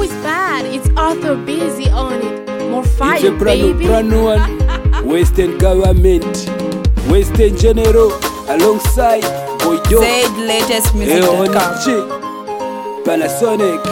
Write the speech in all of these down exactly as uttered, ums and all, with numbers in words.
who is bad? It's Arthur Busy on it. More fire, it's a brand baby. Brand new one. Western government, Western General, alongside Boy Dope. Zaid latest music dot com. Panasonic.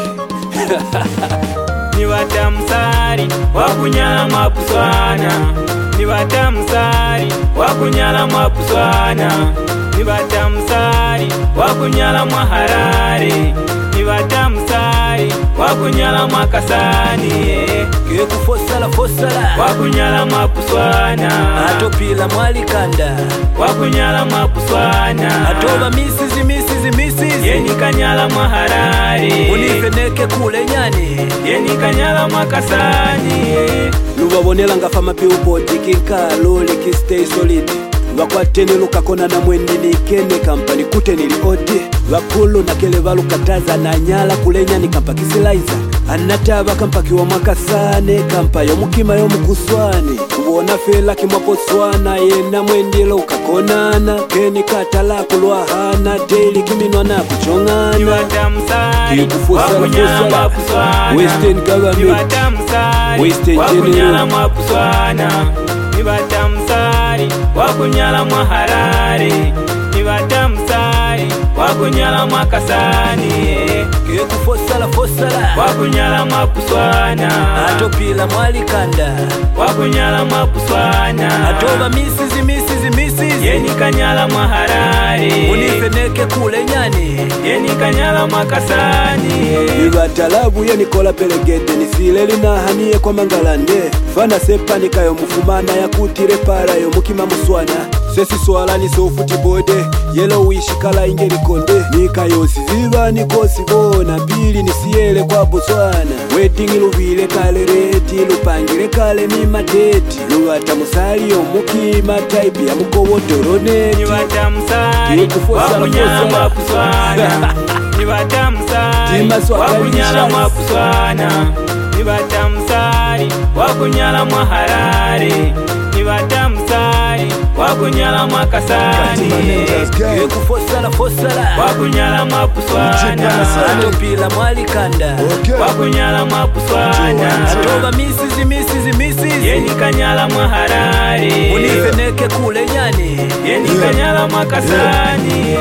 Ni watamsari wakunyala mapuswana. Ni watamsari wakunyala mapuswana. Ni watamsari wakunyala mwaharare. Ni watamsari wakunyala mwakasani. Keku fosala fosala wakunyala mapuswana. Atopila mwalikanda wakunyala mapuswana. Atoba misizi misizi misizi yeni kanyala mwaharare. Unifeneke kule nyani yeni kanyala mwakasani. Lubabonela ngafa mapiupoti kinkalo liki stay solid. Wakwateni lukakona na mwendi ni kene kampani kute nili odi. Wakulu na kele valukataza na nyala kulenya ni kampa kisilaiza. Anataba kampa kiwa mwakasane kampa yomukima yomukuswane. Kuwona fela kimwaposwana yena mwendi lukakonana. Keni katala kulwahana daily kiminwa na kuchongana. Ni watamsari wakunyala mapuswana. Western government, Ni watamsari Western wakunyala mapuswana. Ni watamsari wakunyala mwaharare. Ni watamsari wakunyala mwakasani. Keku fosala fosala wakunyala mapuswana. Atopila mwalikanda wakunyala mapuswana. Atoba misizi misizi misizi yeni kanyala mwaharare. Unifeneke kule nyani yeni kanyala mwakasani. Ibatalabu yeni kola pelegete nisileli na hanie kwa mangalande. Fana sepani kayo mufumana ya kutire para yo mukima muswana. Sesi swala ni sofuti bode yelo wishikala ingeri konde. Nika yosi ziva nikosi bona pili nisiele kwa Botswana. Wedding iluvile kale reti lupangile kale mima teti. Luwata musali yo mukima type ya mukowo doroneti. Ni watamsari wakunyala mapuswana. Ni watamsari wakunyala mapuswana. Ni watamsari wakunyala mwaharare. Ni watamsari wakunyala mwakasani. Keku fosala fosala wakunyala mapuswana. Atopila mwalikanda wakunyala mapuswana. Atoba misizi misizi misizi yeni kanyala mwaharare. Unifeneke kule nyani yeni kanyala mwakasani.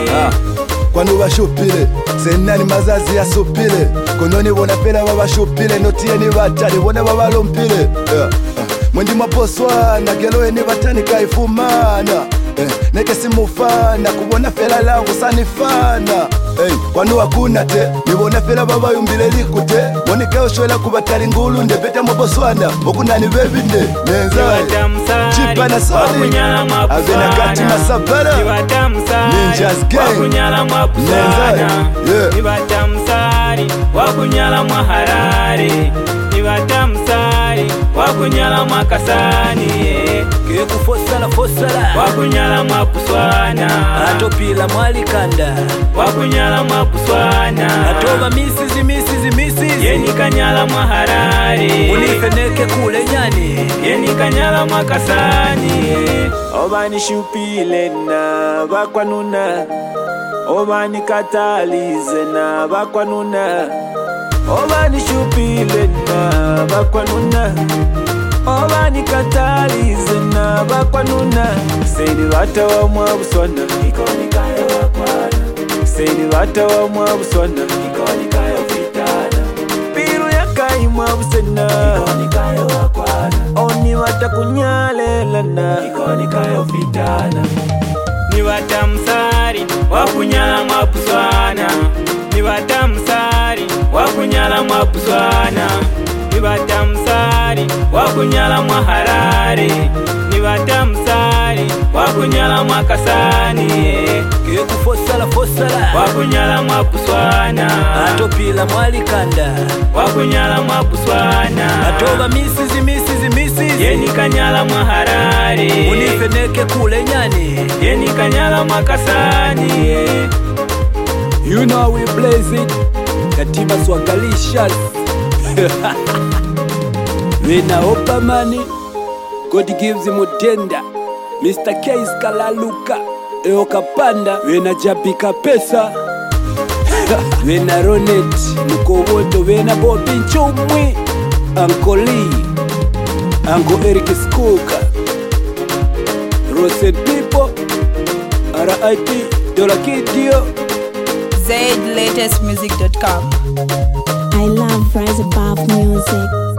Kwanu bashupile senani mazazi ya supile. Kononi bona pela babashupile notiye ni batali bona babalompile. Yeah. Mwendi mwaposwana geloe ni batani kaifumana. Eh, neke simufana kubona fela langu sanifana. Hey, kwanu wakuna te nibona fela baba yumbile likute. Monike oshwela kubatali ngulu nde beta mwaboswana. Mokunani bebinde nenzari chipana soli avena kati masabara Ninjas gang wakunyala mapuswana. Ni watamsari wakunyala mwaharare. Ni watamsari wakunyala mwakasani. Keku fosala fosala wakunyala mapuswana. Atopila mwalikanda wakunyala mapuswana. Atoba misizi misizi misizi yeni kanyala mwaharare. Unifeneke kule nyani yeni kanyala mwakasani. Obani shupile na bakwanuna. Obani katalize na bakwanuna. Obani shupile na bakwanuna. Obani katalize na bakwanuna. Seni bata wa mwabuswana ikoni kaya wakwana. Seni bata wa mwabuswana ikoni kaya vitana. Piru ya kai mwabusena ikoni kaya wakwana. Oni wata kunyalelana ikoni kaya vitana. Ni watamsari wakunyala mapuswana. Ni watamsari wakunyala mapuswana. Ni watamsari wakunyala mwaharare. Ni watamsari wakunyala mwakasani. Keku fosala fosala wakunyala mapuswana. Atopila mwalikanda wakunyala mapuswana. Atoba misizi misizi misizi yeni kanyala mwaharare. Unifeneke kule nyani yeni kanyala mwakasani. You know we blaze it Katiba swakalishas Wena opa mani God gives him utenda Mister Case kalaluka Eo kapanda Wena jabika pesa Vena Ronet Mukowoto Vena Bobi Nchumwi Uncle Lee Uncle Eric Skuka Roset People R I P Dola Kidio Z latest music dot com. I love Rise Above music.